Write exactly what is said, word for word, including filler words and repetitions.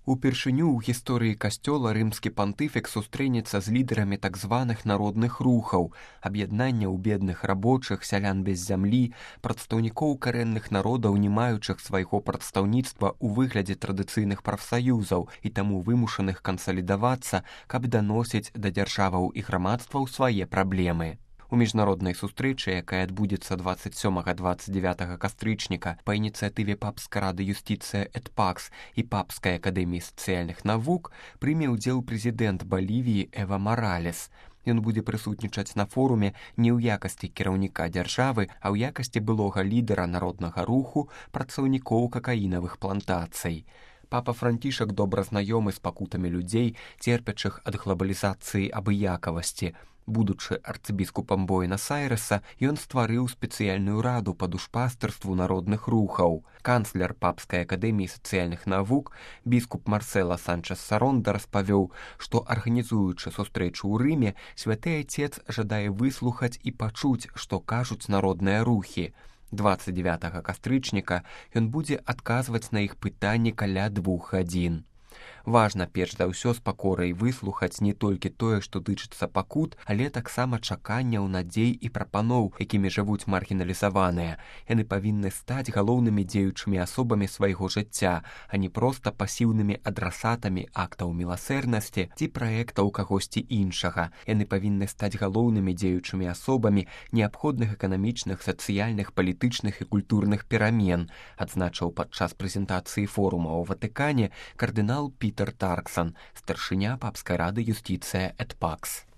Упершыню ў гісторыі касцёла рымскі пантыфік сустрэнецца з лідарамі так званых народных рухаў, аб'яднанняў бедных рабочых, сялян без зямлі, прадстаўнікоў карэнных народаў, не маючых свайго прадстаўніцтва ў выглядзе традыцыйных прафсаюзаў і таму вымушаных кансалідавацца, каб даносіць да дзяржаваў і грамадстваў свае праблемы. У міжнароднай сустрэчы, якая адбудзецца дваццаць сёмага - дваццаць дзявятага кастрычніка па ініцыятыве папскай рады юстыцыя эт пакс і папскай акадэміі сацыяльных навук, прыме ўдзел прэзідэнт Балівіі Эва Маралес. Ён будзе прысутнічаць на форуме не ў якасці кіраўніка дзяржавы, а ў якасці былога лідара народнага руху, працаўнікоў какаінавых плантацый. Папа Францішак добра знаёмы з пакутамі людзей, церпячых ад глабалізацыі абыякавасці. Будучы арцыбіскупам Буэнас-Айрэса, ён стварыў спецыяльную раду па душпастырству народных рухаў. Канцлер папскай акадэміі сацыяльных навук, біскуп Марсела Санчес-Саронда распавёў, што, арганізуючы сустрэчу ў Рыме, святы Айцец жадае выслухаць і пачуць, што кажуць народныя рухі. дваццаць дзявятага кастрычніка ён будзе адказваць на іх пытанні каля двух гадзін. Важна перш за ўсё з пакорай выслухаць не толькі тое, што тычыцца пакут, але таксама чаканняў, надзей і прапаноў, якімі жывуць маргіналізаваныя. Яны павінны стаць галоўнымі дзеючымі асобамі свайго жыцця, а не проста пасіўнымі адрасатамі актаў міласэрнасці ці праектаў кагосьці іншага. Яны павінны стаць галоўнымі дзеючымі асобамі неабходных эканамічных, сацыяльных, палітычных і культурных перамен, адзначыў падчас прэзентацыі форума ў Ватыкане кардынал Пітер Тарксан, старшыня папскай рады юстыцыя эт пакс.